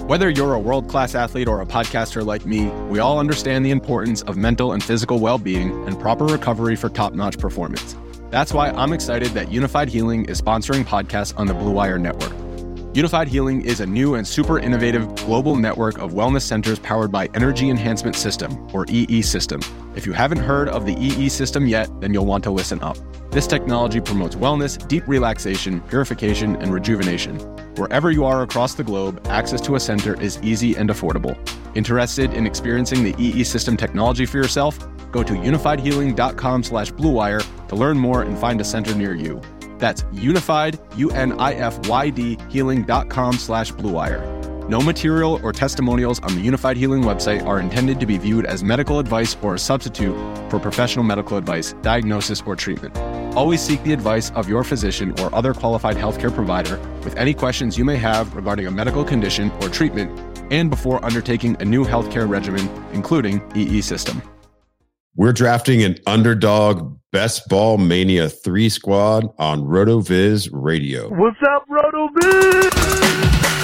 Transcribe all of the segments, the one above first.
Whether you're a world-class athlete or a podcaster like me, we all understand the importance of mental and physical well-being and proper recovery for top-notch performance. That's why I'm excited that Unified Healing is sponsoring podcasts on the Blue Wire Network. Unified Healing is a new and super innovative global network of wellness centers powered by Energy Enhancement System, or EE System. If you haven't heard of the EE System yet, then you'll want to listen up. This technology promotes wellness, deep relaxation, purification, and rejuvenation. Wherever you are across the globe, access to a center is easy and affordable. Interested in experiencing the EE System technology for yourself? Go to unifiedhealing.com/bluewire to learn more and find a center near you. That's unified, UNIFYD, healing.com/bluewire. No material or testimonials on the Unified Healing website are intended to be viewed as medical advice or a substitute for professional medical advice, diagnosis, or treatment. Always seek the advice of your physician or other qualified healthcare provider with any questions you may have regarding a medical condition or treatment and before undertaking a new healthcare regimen, including EE System. We're drafting an underdog Best Ball Mania 3 squad on RotoViz Radio. What's up, RotoViz?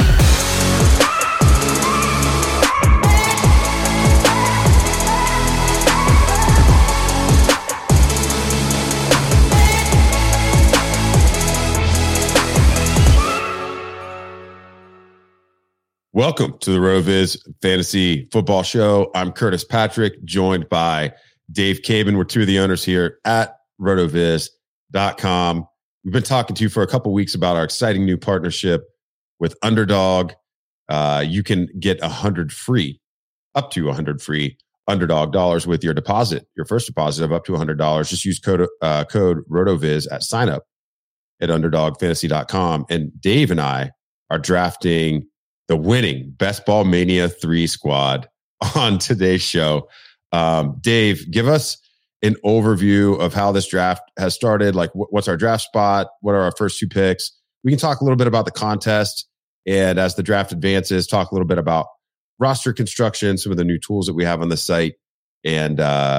Welcome to the RotoViz Fantasy Football Show. I'm Curtis Patrick, joined by Dave Cabin. We're two of the owners here at rotoviz.com. We've been talking to you for a couple weeks about our exciting new partnership with Underdog. You can get 100 free, up to 100 free Underdog dollars with your deposit, your first deposit of up to $100. Just use code RotoViz at sign up at underdogfantasy.com. And Dave and I are drafting the winning Best Ball Mania 3 squad on today's show. Dave, give us an overview of how this draft has started. Like, what's our draft spot? What are our first two picks? We can talk a little bit about the contest. And as the draft advances, talk a little bit about roster construction, some of the new tools that we have on the site. And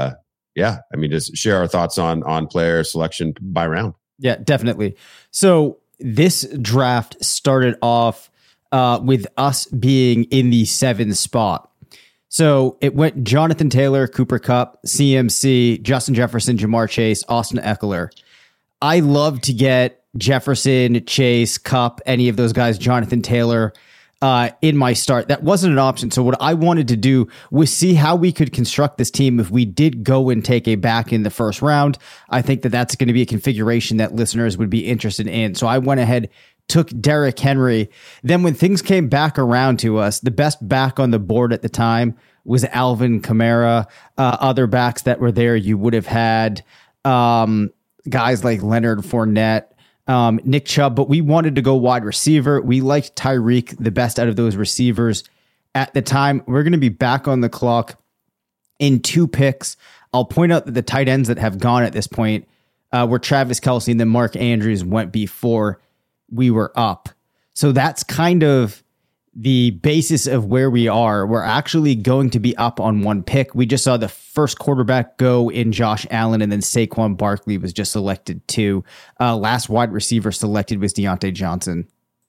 just share our thoughts on player selection by round. Yeah, definitely. So this draft started off with us being in the 7th spot. So it went Jonathan Taylor, Cooper Kupp, CMC, Justin Jefferson, Jamar Chase, Austin Eckler. I love to get Jefferson, Chase, Kupp, any of those guys, Jonathan Taylor, in my start. That wasn't an option. So what I wanted to do was see how we could construct this team if we did go and take a back in the first round. I think that that's going to be a configuration that listeners would be interested in. So I went ahead, took Derrick Henry. Then when things came back around to us, the best back on the board at the time was Alvin Kamara. Other backs that were there, you would have had guys like Leonard Fournette, Nick Chubb, but we wanted to go wide receiver. We liked Tyreek the best out of those receivers at the time. We're going to be back on the clock in 2 picks. I'll point out that the tight ends that have gone at this point were Travis Kelce, and then Mark Andrews went before we were up. So that's kind of the basis of where we are. We're actually going to be up on 1 pick. We just saw the first quarterback go in Josh Allen, and then Saquon Barkley was just selected too. Last wide receiver selected was Deontay Johnson.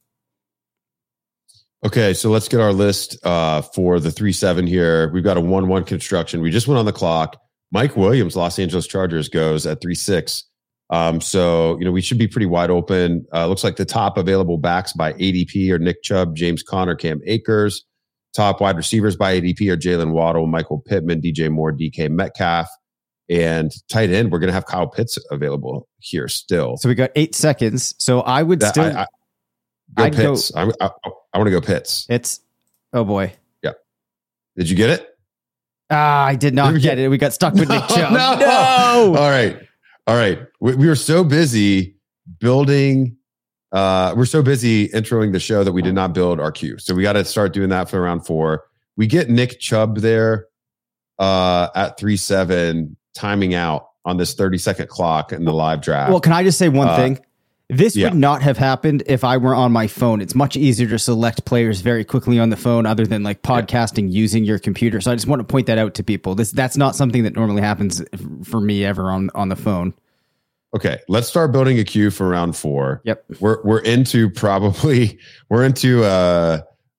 Okay, so let's get our list for the 3-7 here. We've got a 1-1 construction. We just went on the clock. Mike Williams, Los Angeles Chargers, goes at 3-6. So, we should be pretty wide open. Looks like the top available backs by ADP are Nick Chubb, James Conner, Cam Akers. Top wide receivers by ADP are Jalen Waddle, Michael Pittman, DJ Moore, DK Metcalf. And tight end, we're going to have Kyle Pitts available here still. So we got 8 seconds. So I would go Pitts. I want to go Pitts. Oh boy. Yeah. Did you get it? I did not get it. We got stuck with Nick Chubb. No. All right. We were so busy building. We're so busy introing the show that we did not build our queue. So we got to start doing that for round 4. We get Nick Chubb there at 3-7, timing out on this 30-second clock in the live draft. Well, can I just say one thing? This would not have happened if I were on my phone. It's much easier to select players very quickly on the phone other than like podcasting using your computer. So I just want to point that out to people. That's not something that normally happens for me ever on the phone. Okay, let's start building a queue for round 4. Yep. We're into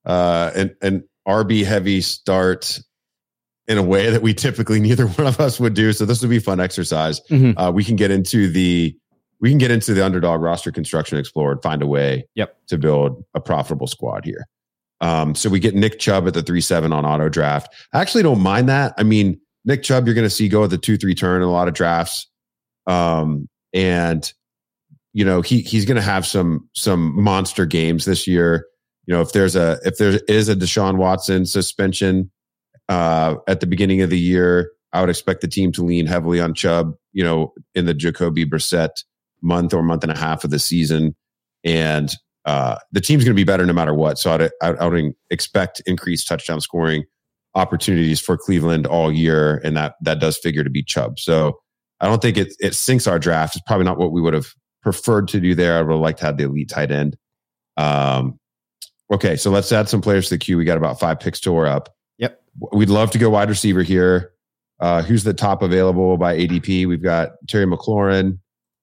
an RB heavy start in a way that we typically neither one of us would do. So this would be a fun exercise. Mm-hmm. We can get into the Underdog roster construction explorer and find a way to build a profitable squad here. So we get Nick Chubb at the 3-7 on auto draft. I actually don't mind that. I mean, Nick Chubb, you're going to see go at the 2-3 turn in a lot of drafts. And you know, he's going to have some monster games this year. You know, if there is a Deshaun Watson suspension at the beginning of the year, I would expect the team to lean heavily on Chubb, you know, in the Jacoby Brissett month or month and a half of the season. And the team's going to be better no matter what. So I would expect increased touchdown scoring opportunities for Cleveland all year. And that does figure to be Chubb. So I don't think it sinks our draft. It's probably not what we would have preferred to do there. I would like to have the elite tight end. Okay, so let's add some players to the queue. We got about 5 picks till we're up. Yep. We'd love to go wide receiver here. Who's the top available by ADP? We've got Terry McLaurin,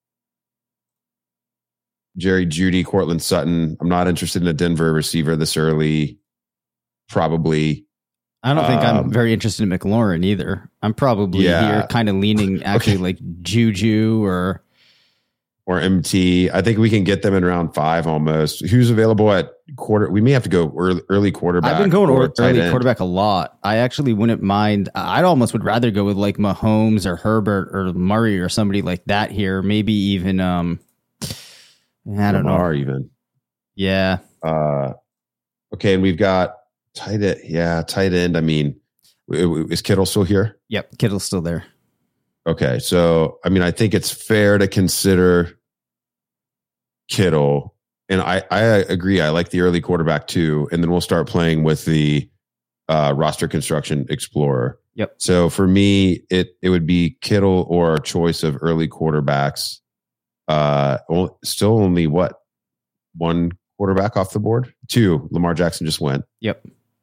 Jerry Jeudy, Cortland Sutton. I'm not interested in a Denver receiver this early. Probably. I don't think I'm very interested in McLaurin either. I'm probably here kind of leaning actually like Juju or MT. I think we can get them in round 5 almost. Who's available at quarter? We may have to go early quarterback. I've been going early quarterback a lot. I actually wouldn't mind. I'd almost would rather go with like Mahomes or Herbert or Murray or somebody like that here. Maybe even I don't know. Even. Yeah. Okay, and we've got tight end. I mean, is Kittle still here? Yep, Kittle's still there. Okay, so I mean, I think it's fair to consider Kittle, and I agree. I like the early quarterback too, and then we'll start playing with the roster construction explorer. Yep. So for me, it would be Kittle or a choice of early quarterbacks. Still only what, 1 quarterback off the board? 2. Lamar Jackson just went. Yep.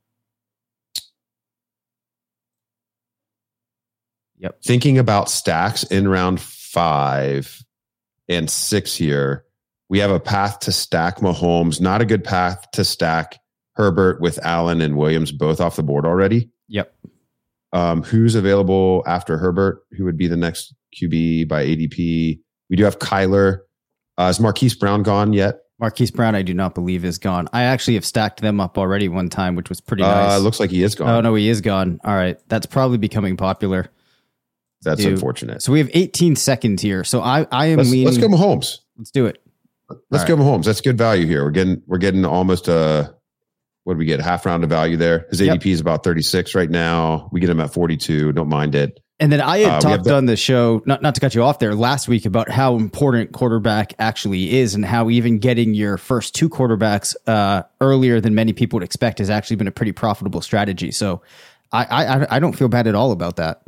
Thinking about stacks in round 5 and 6 here, we have a path to stack Mahomes, not a good path to stack Herbert with Allen and Williams both off the board already. Yep. Who's available after Herbert? Who would be the next QB by ADP? We do have Kyler. Is Marquise Brown gone yet? Marquise Brown, I do not believe is gone. I actually have stacked them up already one time, which was pretty nice. Looks like he is gone. Oh, no, he is gone. All right. That's probably becoming popular. That's unfortunate. So we have 18 seconds here. So I am leaning. Let's go Mahomes. Let's do it. Let's go Mahomes. That's good value here. We're getting almost what do we get? Half round of value there. His ADP is about 36 right now. We get him at 42. Don't mind it. And then I had talked on the show, not to cut you off there, last week about how important quarterback actually is and how even getting your first 2 quarterbacks earlier than many people would expect has actually been a pretty profitable strategy. So I don't feel bad at all about that.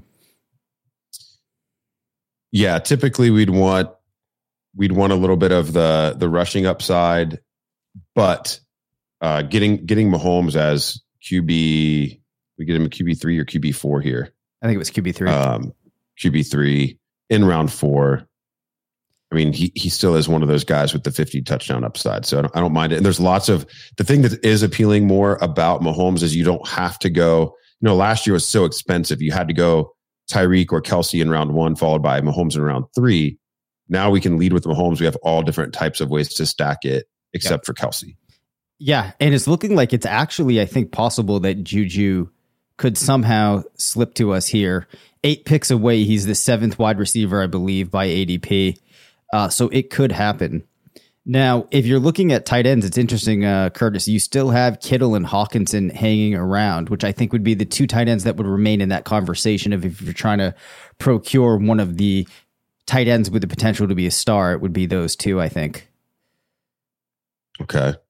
Yeah, typically we'd want a little bit of the rushing upside, but getting Mahomes as QB, we get him a QB3 or QB4 here. I think it was QB3. QB3 in round 4. I mean, he still is one of those guys with the 50 touchdown upside, so I don't mind it. And there's lots of the thing that is appealing more about Mahomes is you don't have to go. You know, last year was so expensive. You had to go Tyreek or Kelsey in round 1, followed by Mahomes in round 3. Now we can lead with Mahomes. We have all different types of ways to stack it, except for Kelsey. Yeah, and it's looking like it's actually, I think, possible that Juju could somehow slip to us here. 8 picks away, he's the 7th wide receiver, I believe, by ADP. So it could happen. Now, if you're looking at tight ends, it's interesting, Curtis, you still have Kittle and Hawkinson hanging around, which I think would be the 2 tight ends that would remain in that conversation of if you're trying to procure one of the tight ends with the potential to be a star, it would be those 2, I think. Okay.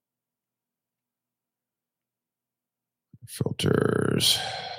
Filters.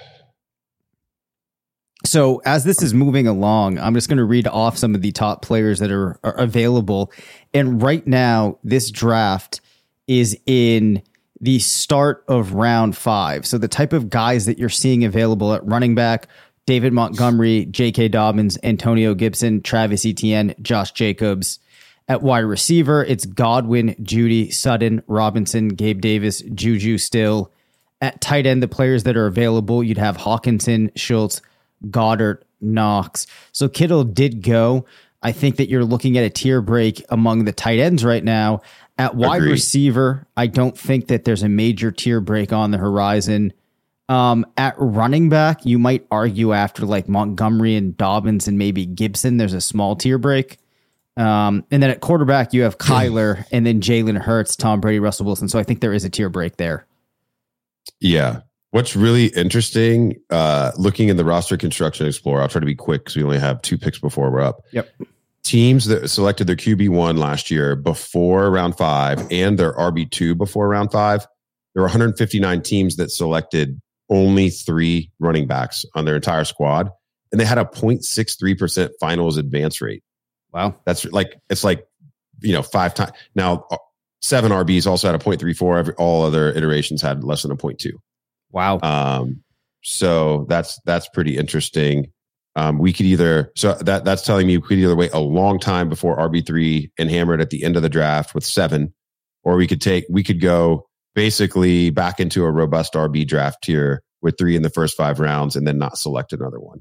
So as this is moving along, I'm just going to read off some of the top players that are available. And right now, this draft is in the start of round 5. So the type of guys that you're seeing available at running back, David Montgomery, J.K. Dobbins, Antonio Gibson, Travis Etienne, Josh Jacobs. At wide receiver, it's Godwin, Judy, Sutton, Robinson, Gabe Davis, Juju Still, At tight end, the players that are available, you'd have Hawkinson, Schultz, Goddard, Knox. So Kittle did go. I think that you're looking at a tier break among the tight ends right now. At wide receiver, I don't think that there's a major tier break on the horizon. At running back, you might argue after like Montgomery and Dobbins and maybe Gibson, there's a small tier break. And then at quarterback, you have Kyler and then Jalen Hurts, Tom Brady, Russell Wilson. So I think there is a tier break there. Yeah. What's really interesting, looking in the roster construction explorer, I'll try to be quick because we only have 2 picks before we're up. Yep. Teams that selected their QB1 last year before round 5 and their RB2 before round 5, there were 159 teams that selected only 3 running backs on their entire squad. And they had a 0.63% finals advance rate. Wow. That's like, it's like, 5 times. Now, 7 RBs also had a 0.34. All other iterations had less than a 0.2. Wow. So that's pretty interesting. We could either, so that's telling me we could either wait a long time before RB3 and hammer it at the end of the draft with 7, or we could go basically back into a robust RB draft tier with 3 in the first 5 rounds and then not select another one.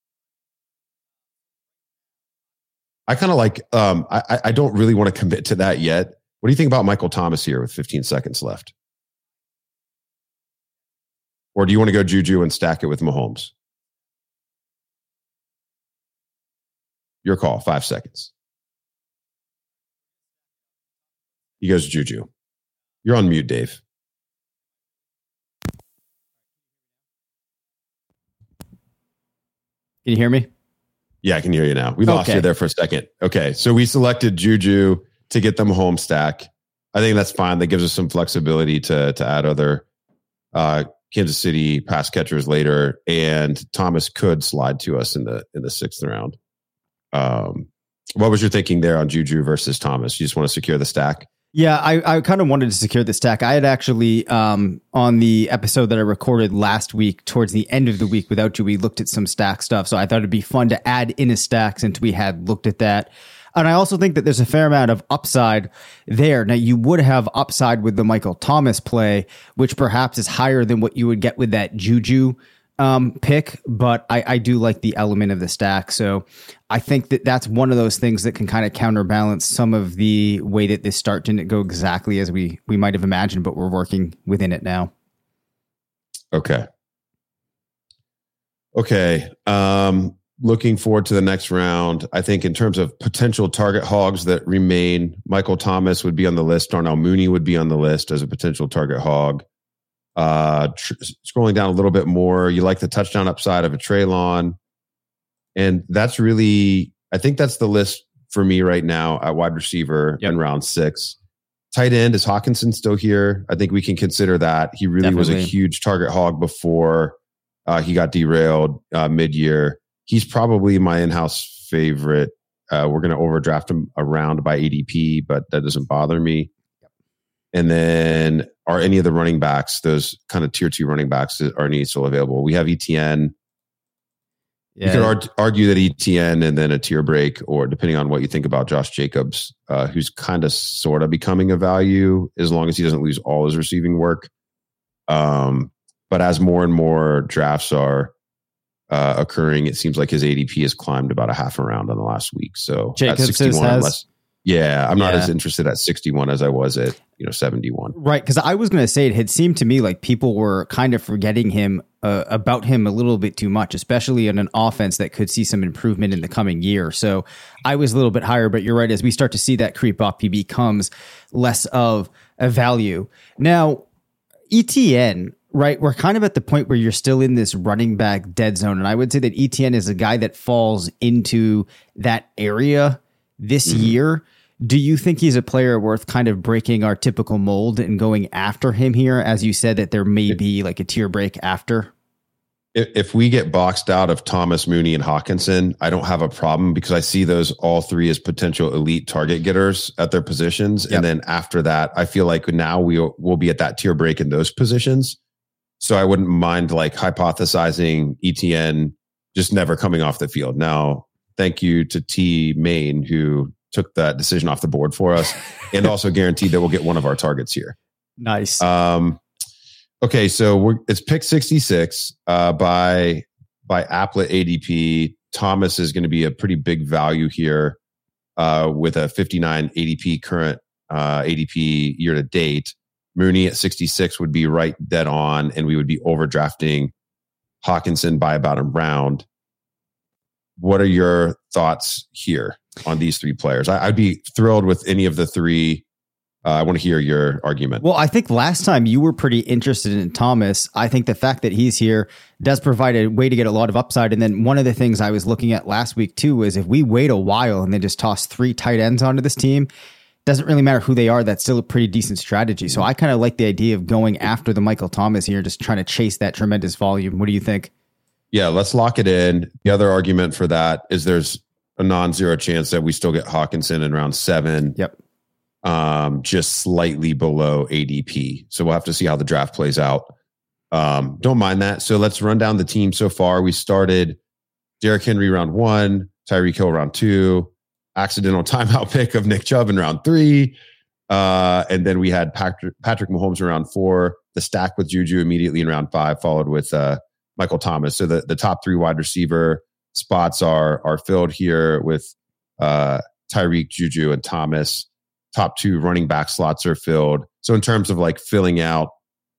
I kind of like, I don't really want to commit to that yet. What do you think about Michael Thomas here with 15 seconds left? Or do you want to go Juju and stack it with Mahomes? Your call, 5 seconds. He goes Juju. You're on mute, Dave. Can you hear me? Yeah, I can hear you now. We lost you there for a second. Okay, so we selected Juju to get them home stack. I think that's fine. That gives us some flexibility to add other Kansas City pass catchers later, and Thomas could slide to us in the 6th round. What was your thinking there on Juju versus Thomas? You just want to secure the stack? Yeah, I kind of wanted to secure the stack. I had actually, on the episode that I recorded last week, towards the end of the week without you, we looked at some stack stuff. So I thought it'd be fun to add in a stack since we had looked at that. And I also think that there's a fair amount of upside there. Now, you would have upside with the Michael Thomas play, which perhaps is higher than what you would get with that Juju pick, but I do like the element of the stack. So I think that that's one of those things that can kind of counterbalance some of the way that this start didn't go exactly as we might have imagined, but we're working within it now. Okay. Looking forward to the next round. I think in terms of potential target hogs that remain, Michael Thomas would be on the list. Darnell Mooney would be on the list as a potential target hog. Scrolling down a little bit more, you like the touchdown upside of a Treylon. And that's really, I think that's the list for me right now at wide receiver in round 6. Tight end, is Hawkinson still here? I think we can consider that. He really was a huge target hog before he got derailed mid-year. He's probably my in-house favorite. We're going to overdraft him around by ADP, but that doesn't bother me. And then are any of the running backs, those kind of tier 2 running backs, are any still available? We have ETN. You could argue that ETN and then a tier break, or depending on what you think about Josh Jacobs, who's kind of sort of becoming a value as long as he doesn't lose all his receiving work. But as more and more drafts are occurring, it seems like his ADP has climbed about a half a round in the last week. So Jacobs at 61, has. I'm not as interested at 61 as I was at 71. Right, because I was going to say it had seemed to me like people were kind of forgetting him about him a little bit too much, especially in an offense that could see some improvement in the coming year. So I was a little bit higher, but you're right. As we start to see that creep up, he becomes less of a value. Now, ETN, right, we're kind of at the point where you're still in this running back dead zone. And I would say that ETN is a guy that falls into that area this year. Do you think he's a player worth kind of breaking our typical mold and going after him here? As you said, that there may be like a tier break after. If we get boxed out of Thomas, Mooney, and Hawkinson, I don't have a problem because I see those all 3 as potential elite target getters at their positions. Yep. And then after that, I feel like now we'll be at that tier break in those positions. So I wouldn't mind like hypothesizing ETN just never coming off the field. Now, thank you to T Main, who took that decision off the board for us and also guaranteed that we'll get one of our targets here. Nice. Okay, so it's pick 66 by Applet ADP. Thomas is going to be a pretty big value here with a 59 ADP current ADP year to date. Mooney at 66 would be right dead on, and we would be overdrafting Hawkinson by about a round. What are your thoughts here on these three players? I'd be thrilled with any of the three. I want to hear your argument. Well, I think last time you were pretty interested in Thomas. I think the fact that he's here does provide a way to get a lot of upside. And then one of the things I was looking at last week too was if we wait a while and then just toss 3 tight ends onto this team, doesn't really matter who they are. That's still a pretty decent strategy. So I kind of like the idea of going after the Michael Thomas here, just trying to chase that tremendous volume. What do you think? Yeah, let's lock it in. The other argument for that is there's a non-zero chance that we still get Hawkinson in round 7. Yep. Just slightly below ADP. So we'll have to see how the draft plays out. Don't mind that. So let's run down the team so far. We started Derrick Henry round 1, Tyreek Hill round 2, accidental timeout pick of Nick Chubb in round 3. And then we had Patrick Mahomes in round 4, the stack with Juju immediately in round 5, followed with Michael Thomas. So the top 3 wide receiver spots are filled here with Tyreek, Juju, and Thomas. Top 2 running back slots are filled. So in terms of like filling out,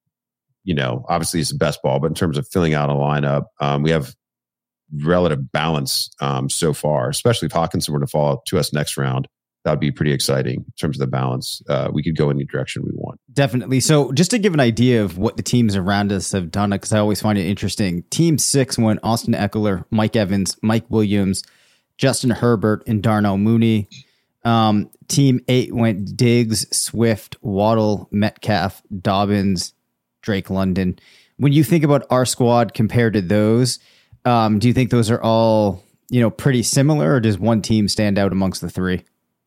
obviously it's the best ball, but in terms of filling out a lineup, we have relative balance so far, especially if Hawkinson were to fall to us next round. That would be pretty exciting in terms of the balance. We could go any direction we want. Definitely. So just to give an idea of what the teams around us have done, because I always find it interesting. Team 6 went Austin Eckler, Mike Evans, Mike Williams, Justin Herbert, and Darnell Mooney. Team 8 went Diggs, Swift, Waddle, Metcalf, Dobbins, Drake London. When you think about our squad compared to those, do you think those are all, pretty similar, or does one team stand out amongst the 3?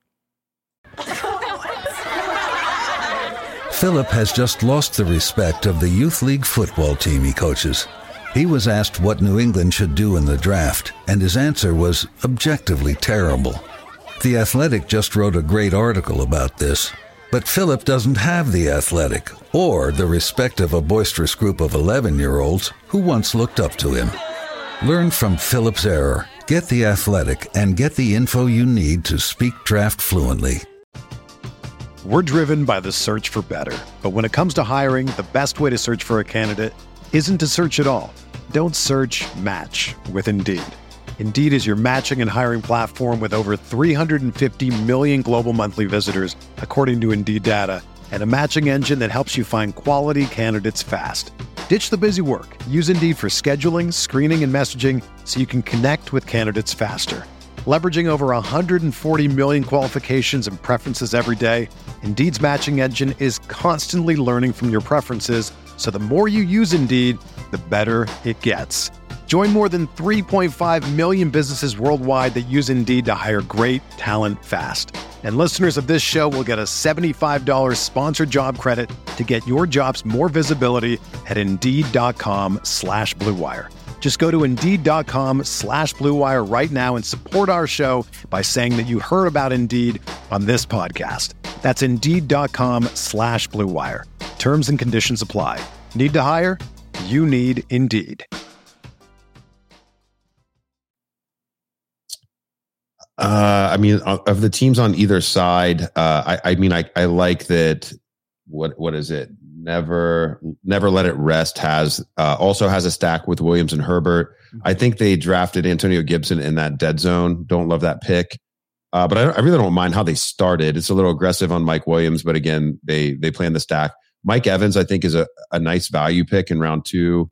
Philip has just lost the respect of the youth league football team he coaches. He was asked what New England should do in the draft, and his answer was objectively terrible. The Athletic just wrote a great article about this, but Philip doesn't have The Athletic or the respect of a boisterous group of 11-year-olds who once looked up to him. Learn from Philip's error, get The Athletic, and get the info you need to speak draft fluently. We're driven by the search for better. But when it comes to hiring, the best way to search for a candidate isn't to search at all. Don't search, match with Indeed. Indeed is your matching and hiring platform with over 350 million global monthly visitors, according to Indeed data, and a matching engine that helps you find quality candidates fast. Ditch the busy work. Use Indeed for scheduling, screening, and messaging so you can connect with candidates faster. Leveraging over 140 million qualifications and preferences every day, Indeed's matching engine is constantly learning from your preferences, so the more you use Indeed, the better it gets. Join more than 3.5 million businesses worldwide that use Indeed to hire great talent fast. And listeners of this show will get a $75 sponsored job credit to get your jobs more visibility at Indeed.com/Blue Wire. Just go to Indeed.com/Blue Wire right now and support our show by saying that you heard about Indeed on this podcast. That's Indeed.com/Blue Wire. Terms and conditions apply. Need to hire? You need Indeed. Of the teams on either side, I like that. What is it? Never Let It Rest also has a stack with Williams and Herbert. I think they drafted Antonio Gibson in that dead zone. Don't love that pick. But I really don't mind how they started. It's a little aggressive on Mike Williams, but again, they play in the stack. Mike Evans, I think, is a nice value pick in round 2.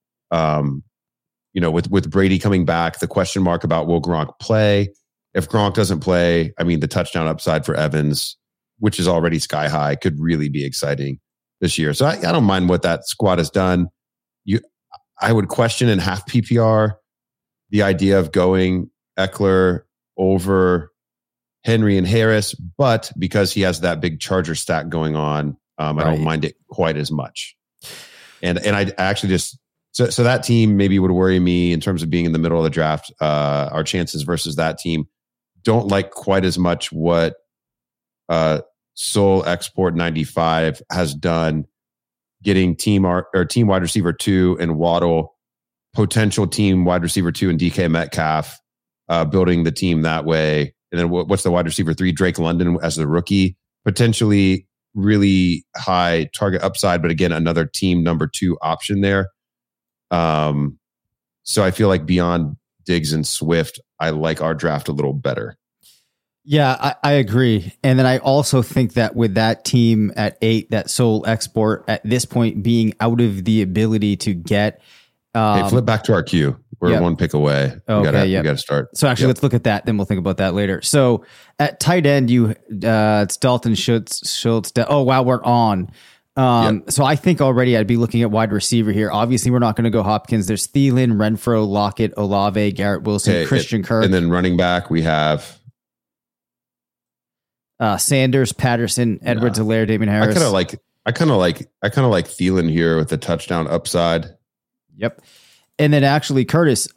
With Brady coming back, the question mark about will Gronk play? If Gronk doesn't play, the touchdown upside for Evans, which is already sky high, could really be exciting this year. So I don't mind what that squad has done. I would question in half PPR the idea of going Eckler over Henry and Harris, but because he has that big Charger stack going on, I don't mind it quite as much. And I actually so that team maybe would worry me in terms of being in the middle of the draft. Our chances versus that team don't like quite as much what Soul Export 95 has done getting team wide receiver 2 and Waddle, potential team wide receiver 2 and DK Metcalf, building the team that way. And then what's the wide receiver 3? Drake London as the rookie, potentially really high target upside, but again, another team number 2 option there. So I feel like beyond Diggs and Swift, I like our draft a little better. Yeah, I agree. And then I also think that with that team at 8, that sole export at this point being out of the ability to get. Hey, flip back to our queue. We're 1 pick away. We gotta start. So actually, let's look at that. Then we'll think about that later. So at tight end, it's Dalton Schultz. Oh wow, we're on. So I think already I'd be looking at wide receiver here. Obviously, we're not going to go Hopkins. There's Thielen, Renfro, Lockett, Olave, Garrett Wilson, Christian Kirk, and then running back we have Sanders, Patterson, Edwards-Helaire, Damien Harris. I kind of like Thielen here with the touchdown upside. Yep. And then actually, Curtis,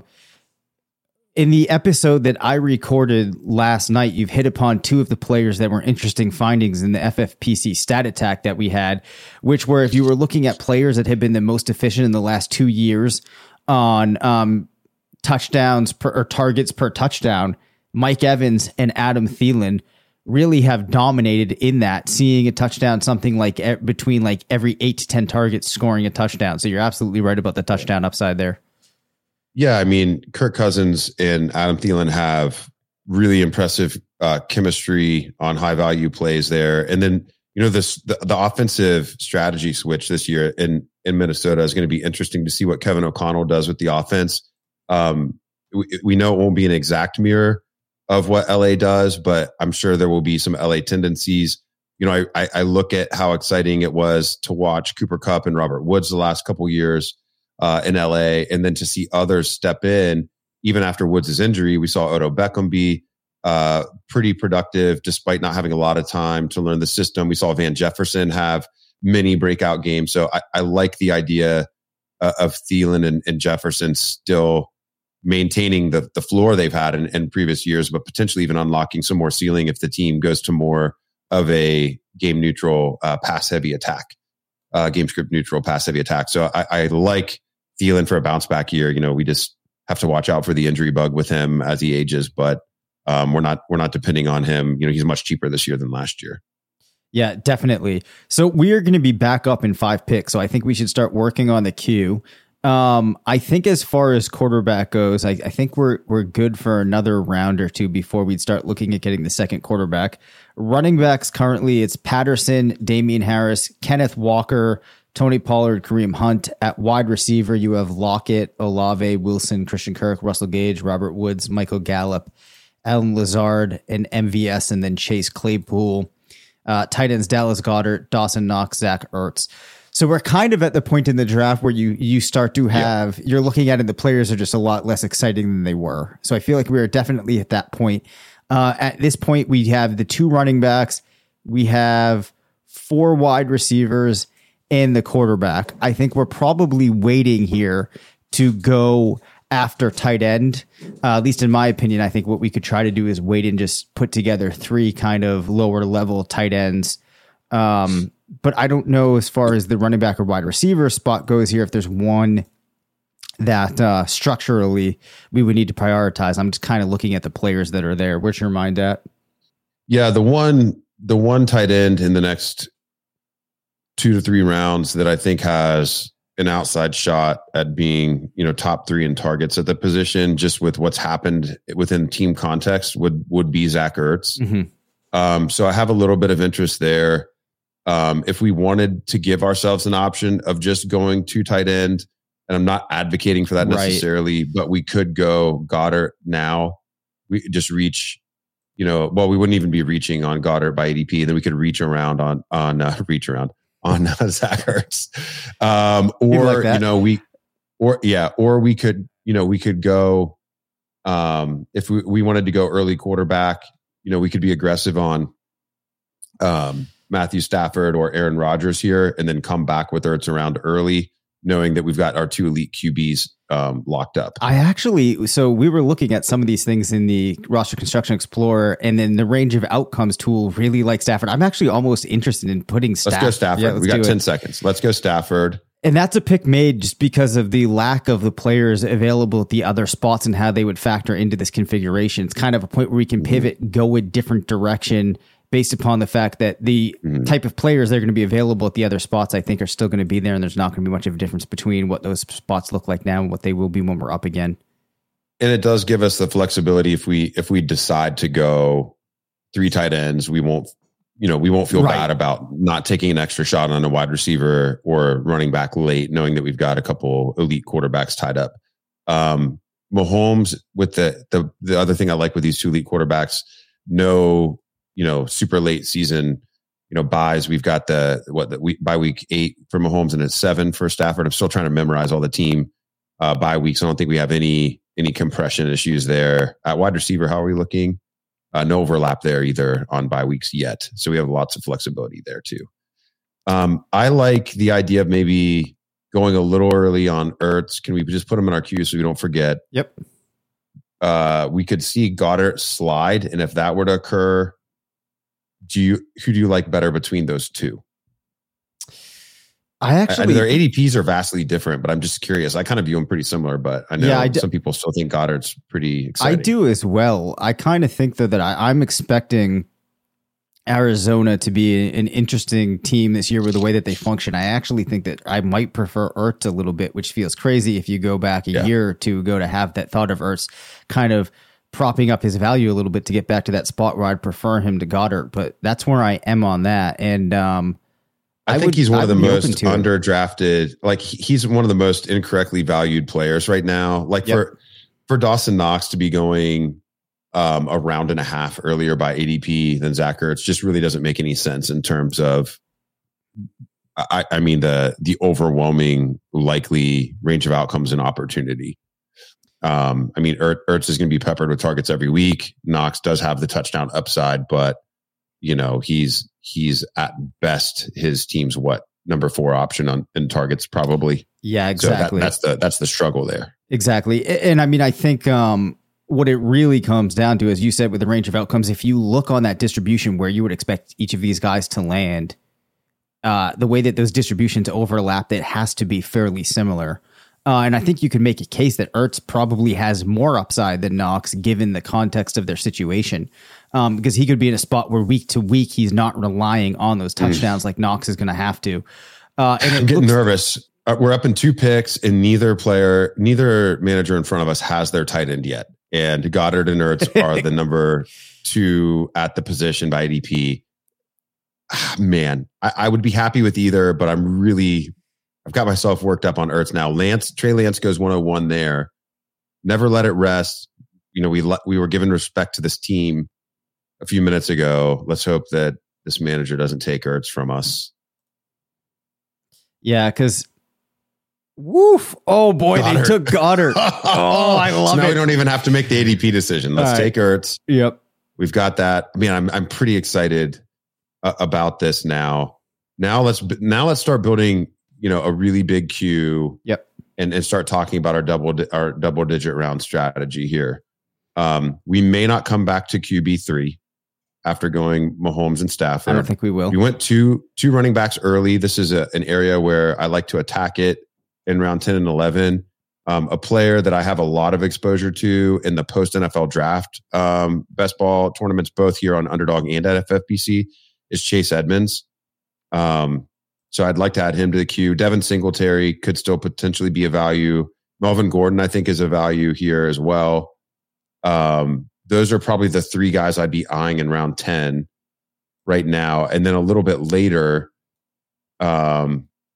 in the episode that I recorded last night, you've hit upon 2 of the players that were interesting findings in the FFPC stat attack that we had, which were, if you were looking at players that have been the most efficient in the last 2 years on touchdowns or targets per touchdown, Mike Evans and Adam Thielen really have dominated in that, seeing a touchdown something like between like every 8 to 10 targets scoring a touchdown. So you're absolutely right about the touchdown upside there. Yeah, I mean, Kirk Cousins and Adam Thielen have really impressive chemistry on high value plays there. And then, the offensive strategy switch this year in Minnesota is going to be interesting to see what Kevin O'Connell does with the offense. We know it won't be an exact mirror of what LA does, but I'm sure there will be some LA tendencies. I look at how exciting it was to watch Cooper Kupp and Robert Woods the last couple of years in LA, and then to see others step in. Even after Woods' injury, we saw Odell Beckham be pretty productive despite not having a lot of time to learn the system. We saw Van Jefferson have many breakout games. So I like the idea of Thielen and Jefferson still maintaining the floor they've had in previous years, but potentially even unlocking some more ceiling if the team goes to more of a game neutral pass heavy attack, game script neutral pass heavy attack. So I like Thielen for a bounce back year. We just have to watch out for the injury bug with him as he ages, but we're not depending on him. He's much cheaper this year than last year. Yeah, definitely. So we are going to be back up in 5 picks. So I think we should start working on the queue. I think as far as quarterback goes, I think we're good for another round or 2 before we'd start looking at getting the second quarterback. Running backs currently, it's Patterson, Damian Harris, Kenneth Walker, Tony Pollard, Kareem Hunt. At wide receiver, you have Lockett, Olave, Wilson, Christian Kirk, Russell Gage, Robert Woods, Michael Gallup, Allen Lazard, and MVS, and then Chase Claypool. Tight ends, Dallas Goedert, Dawson Knox, Zach Ertz. So we're kind of at the point in the draft where you start to have, you're looking at it, the players are just a lot less exciting than they were. So I feel like we're definitely at that point. At this point, we have the 2 running backs, we have 4 wide receivers, and the quarterback. I think we're probably waiting here to go after tight end. At least in my opinion, I think what we could try to do is wait and just put together 3 kind of lower level tight ends. But I don't know as far as the running back or wide receiver spot goes here, if there's one that structurally we would need to prioritize. I'm just kind of looking at the players that are there. Where's your mind at? Yeah, the one tight end in the next 2 to 3 rounds that I think has an outside shot at being, top 3 in targets at the position, just with what's happened within team context, would be Zach Ertz. Mm-hmm. So I have a little bit of interest there. If we wanted to give ourselves an option of just going 2 tight end, and I'm not advocating for that necessarily, but we could go Goddard now. We just reach, we wouldn't even be reaching on Goddard by ADP. Then we could reach around on Zach Ertz. We could go, if we wanted to go early quarterback, we could be aggressive on, Matthew Stafford or Aaron Rodgers here, and then come back with Ertz around early, knowing that we've got our 2 elite QBs locked up. So we were looking at some of these things in the Roster Construction Explorer, and then the range of outcomes tool really like Stafford. I'm actually almost interested in putting Stafford. Let's go Stafford. Yeah, we got 10 seconds. Let's go Stafford. And that's a pick made just because of the lack of the players available at the other spots and how they would factor into this configuration. It's kind of a point where we can pivot, go a different direction based upon the fact that the type of players that are going to be available at the other spots, I think, are still going to be there. And there's not going to be much of a difference between what those spots look like now and what they will be when we're up again. And it does give us the flexibility. If we decide to go 3 tight ends, we won't feel bad about not taking an extra shot on a wide receiver or running back late, knowing that we've got a couple elite quarterbacks tied up. Mahomes, with the other thing I like with these 2 elite quarterbacks, no, super late season, buys. We've got by week 8 for Mahomes and it's 7 for Stafford. I'm still trying to memorize all the team bye weeks. I don't think we have any compression issues there. At wide receiver, how are we looking? No overlap there either on bye weeks yet. So we have lots of flexibility there too. I like the idea of maybe going a little early on Ertz. Can we just put him in our queue so we don't forget? Yep. We could see Goddard slide. And if that were to occur, who do you like better between those 2? I mean, their ADPs are vastly different, but I'm just curious. I kind of view them pretty similar, but I know some people still think Goddard's pretty exciting. I do as well. I kind of think, though, that I'm expecting Arizona to be an interesting team this year with the way that they function. I actually think that I might prefer Ertz a little bit, which feels crazy if you go back a year or two ago to have that thought of Ertz kind of propping up his value a little bit to get back to that spot where I'd prefer him to Goddard. But that's where I am on that. And I think he's one of the most underdrafted. Like he's one of the most incorrectly valued players right now. Like for Dawson Knox to be going a round and a half earlier by ADP than Zach Ertz just really doesn't make any sense in terms of, I mean, the overwhelming likely range of outcomes and opportunity. I mean, Ertz is going to be peppered with targets every week. Knox does have the touchdown upside, but he's at best his team's number 4 option in targets probably. Yeah, exactly. So that's the struggle there. Exactly. And I mean, I think what it really comes down to, as you said, with the range of outcomes, if you look on that distribution where you would expect each of these guys to land, the way that those distributions overlap, it has to be fairly similar. And I think you could make a case that Ertz probably has more upside than Knox, given the context of their situation, because he could be in a spot where week to week he's not relying on those touchdowns like Knox is going to have to. I'm getting nervous. We're up in 2 picks, and neither manager in front of us has their tight end yet. And Goddard and Ertz are the number 2 at the position by ADP. Man, I would be happy with either, but I've got myself worked up on Ertz now. Trey Lance goes 101 there. Never let it rest. We were given respect to this team a few minutes ago. Let's hope that this manager doesn't take Ertz from us. Yeah, because woof! Oh boy, Goddard. They took Goddard. Oh, I love it. Now we don't even have to make the ADP decision. Let's take Ertz. Yep, we've got that. I mean, I'm pretty excited about this now. Now let's start building a really big queue. Yep. And start talking about our double digit round strategy here. We may not come back to QB3 after going Mahomes and Stafford. I don't think we will. We went two running backs early. This is an area where I like to attack it in round 10 and 11. A player that I have a lot of exposure to in the post NFL draft best ball tournaments, both here on Underdog and at FFPC, is Chase Edmonds. So I'd like to add him to the queue. Devin Singletary could still potentially be a value. Melvin Gordon, I think, is a value here as well. Those are probably the 3 guys I'd be eyeing in round 10 right now. And then a little bit later, how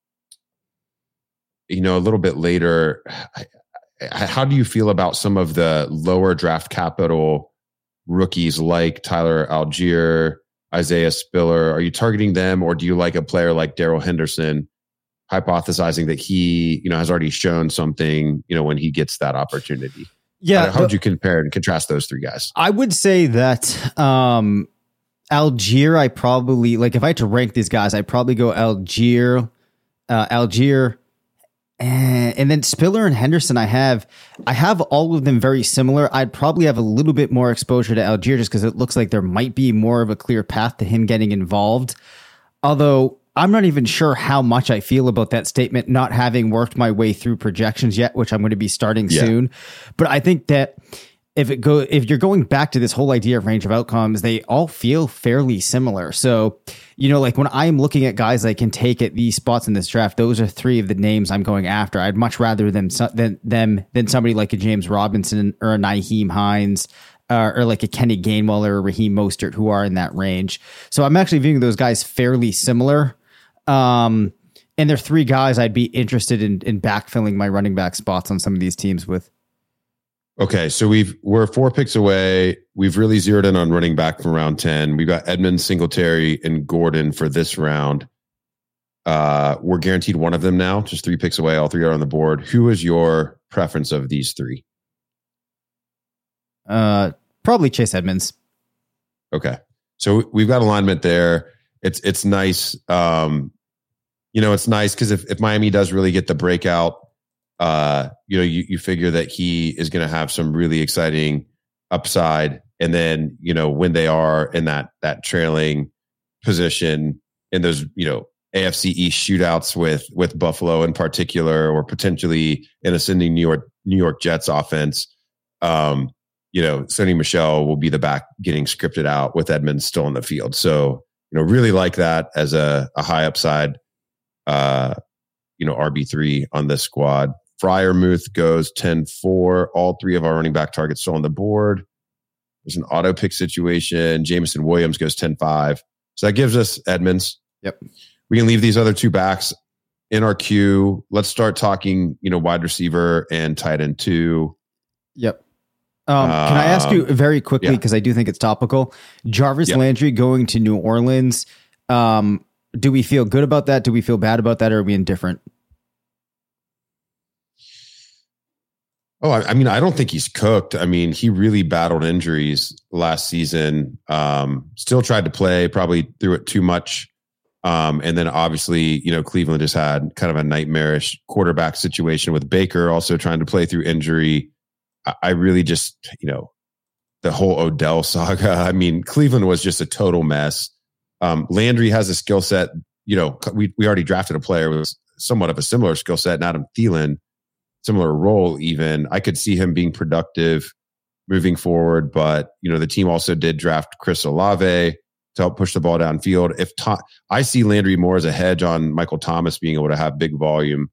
do you feel about some of the lower draft capital rookies like Tyler Algier, Isaiah Spiller? Are you targeting them, or do you like a player like Darrell Henderson, hypothesizing that he, has already shown something, when he gets that opportunity? Yeah. How would you compare and contrast those 3 guys? I would say that Algier, I probably, if I had to rank these guys, I'd probably go Algier, And then Spiller and Henderson, I have all of them very similar. I'd probably have a little bit more exposure to Algier just because it looks like there might be more of a clear path to him getting involved. Although I'm not even sure how much I feel about that statement, not having worked my way through projections yet, which I'm going to be starting soon. But I think that if you're going back to this whole idea of range of outcomes, they all feel fairly similar. So, like when I'm looking at guys I can take at these spots in this draft, those are three of the names I'm going after. I'd much rather than somebody like a James Robinson or a Nyheim Hines, or like a Kenny Gainwell or a Raheem Mostert, who are in that range. So I'm actually viewing those guys fairly similar. And they're three guys I'd be interested in backfilling my running back spots on some of these teams with. Okay, so we're 4 picks away. We've really zeroed in on running back from round 10. We've got Edmonds, Singletary, and Gordon for this round. We're guaranteed one of them now, just 3 picks away. All 3 are on the board. Who is your preference of these 3? Probably Chase Edmonds. Okay, so we've got alignment there. It's nice. It's nice because if Miami does really get the breakout, you figure that he is going to have some really exciting upside. And then, when they are in that trailing position in those, AFC East shootouts with Buffalo in particular, or potentially an ascending New York Jets offense, Sonny Michel will be the back getting scripted out with Edmonds still in the field. So, really like that as a high upside, RB3 on this squad. Freiermuth goes 10-4. All 3 of our running back targets still on the board. There's an auto pick situation. Jameson Williams goes 10-5. So that gives us Edmonds. Yep. We can leave these other 2 backs in our queue. Let's start talking, wide receiver and tight end 2. Yep. Can I ask you very quickly, because I do think it's topical, Jarvis Landry going to New Orleans. Do we feel good about that? Do we feel bad about that? Or are we indifferent? Oh, I don't think he's cooked. He really battled injuries last season. Still tried to play, probably threw it too much. And then obviously, Cleveland just had kind of a nightmarish quarterback situation with Baker also trying to play through injury. I really just, the whole Odell saga. Cleveland was just a total mess. Landry has a skill set. We already drafted a player with somewhat of a similar skill set, and Adam Thielen, similar role even. I could see him being productive moving forward, but the team also did draft Chris Olave to help push the ball downfield. I see Landry more as a hedge on Michael Thomas being able to have big volume,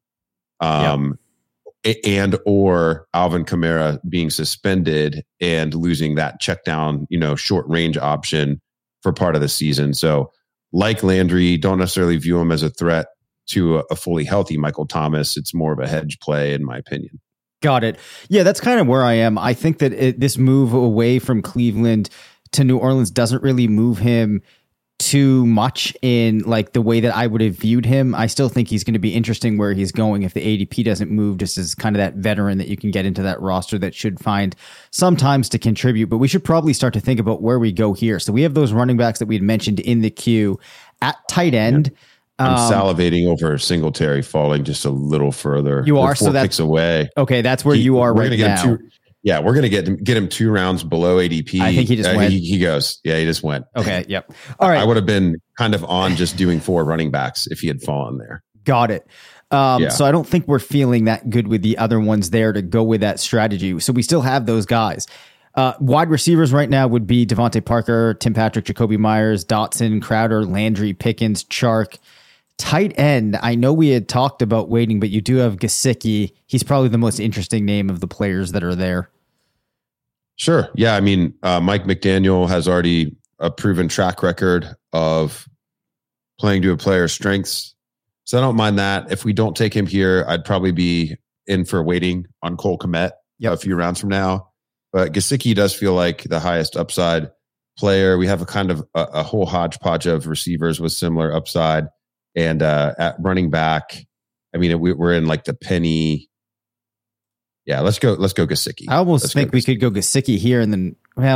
and or Alvin Kamara being suspended and losing that check down, short range option for part of the season. So like Landry, don't necessarily view him as a threat to a fully healthy Michael Thomas. It's more of a hedge play, in my opinion. Got it. Yeah, that's kind of where I am. I think that this move away from Cleveland to New Orleans doesn't really move him too much in like the way that I would have viewed him. I still think he's going to be interesting where he's going if the ADP doesn't move, just as kind of that veteran that you can get into that roster that should find sometimes to contribute. But we should probably start to think about where we go here. So we have those running backs that we had mentioned in the queue at tight end. I'm salivating over Singletary falling just a little further. You are, We're 4 so that's picks away. Okay, that's where you are right now. We're going to get him 2 rounds below ADP. I think he just went. He goes. Yeah, he just went. Okay, yep. All right. I would have been kind of on just doing 4 running backs if he had fallen there. Got it. So I don't think we're feeling that good with the other ones there to go with that strategy. So we still have those guys. Wide receivers right now would be Devontae Parker, Tim Patrick, Jacoby Myers, Dotson, Crowder, Landry, Pickens, Chark. Tight end, I know we had talked about waiting, but you do have Gesicki. He's probably the most interesting name of the players that are there. Sure. Yeah. Mike McDaniel has already a proven track record of playing to a player's strengths. So I don't mind that. If we don't take him here, I'd probably be in for waiting on Cole Kmet a few rounds from now. But Gesicki does feel like the highest upside player. We have a kind of a whole hodgepodge of receivers with similar upside. And at running back, we're in like the penny. Yeah, let's go Gesicki. I almost think we could go Gesicki here, and then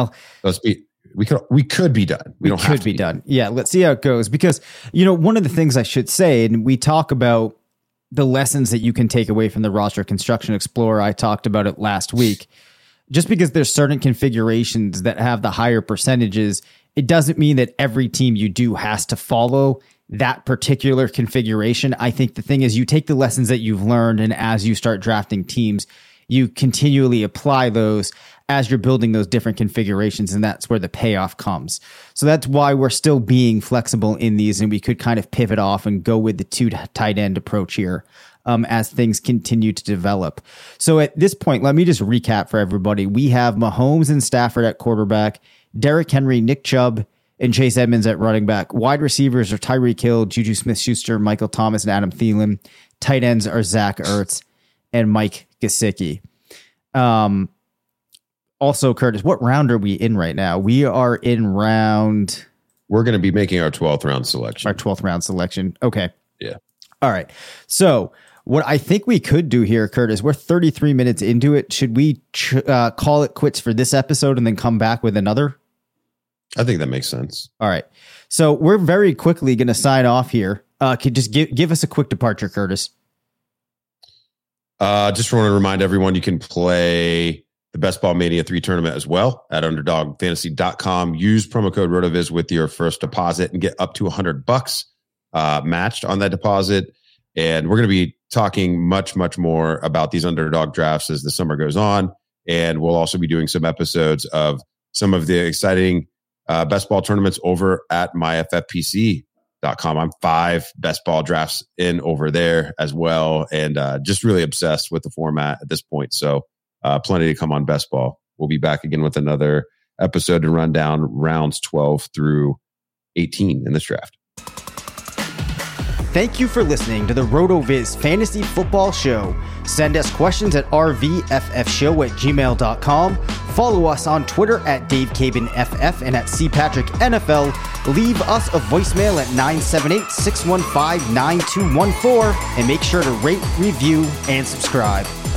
we could be done. We don't have to be done. Yeah, let's see how it goes, because one of the things I should say, and we talk about the lessons that you can take away from the roster construction explorer. I talked about it last week. Just because there's certain configurations that have the higher percentages, it doesn't mean that every team you do has to follow that particular configuration. I think the thing is you take the lessons that you've learned, and as you start drafting teams, you continually apply those as you're building those different configurations, and that's where the payoff comes. So that's why we're still being flexible in these, and we could kind of pivot off and go with the 2 tight end approach here as things continue to develop. So at this point, let me just recap for everybody. We have Mahomes and Stafford at quarterback, Derrick Henry, Nick Chubb, and Chase Edmonds at running back. Wide receivers are Tyreek Hill, Juju Smith-Schuster, Michael Thomas, and Adam Thielen. Tight ends are Zach Ertz and Mike Gesicki. Also, Curtis, what round are we in right now? We are in round... We're going to be making our 12th round selection. Our 12th round selection. Okay. Yeah. All right. So what I think we could do here, Curtis, we're 33 minutes into it. Should we call it quits for this episode and then come back with another? I think that makes sense. All right. So we're very quickly going to sign off here. Could just give us a quick departure, Curtis. Just want to remind everyone you can play the Best Ball Mania 3 tournament as well at underdogfantasy.com. Use promo code RotoViz with your first deposit and get up to $100 matched on that deposit. And we're going to be talking much, much more about these underdog drafts as the summer goes on. And we'll also be doing some episodes of some of the exciting best ball tournaments over at myffpc.com. I'm 5 best ball drafts in over there as well. And just really obsessed with the format at this point. So plenty to come on best ball. We'll be back again with another episode to run down rounds 12 through 18 in this draft. Thank you for listening to the RotoViz Fantasy Football Show. Send us questions at rvffshow@gmail.com. Follow us on Twitter at DaveCabinFF and at CPatrickNFL. Leave us a voicemail at 978-615-9214 and make sure to rate, review, and subscribe.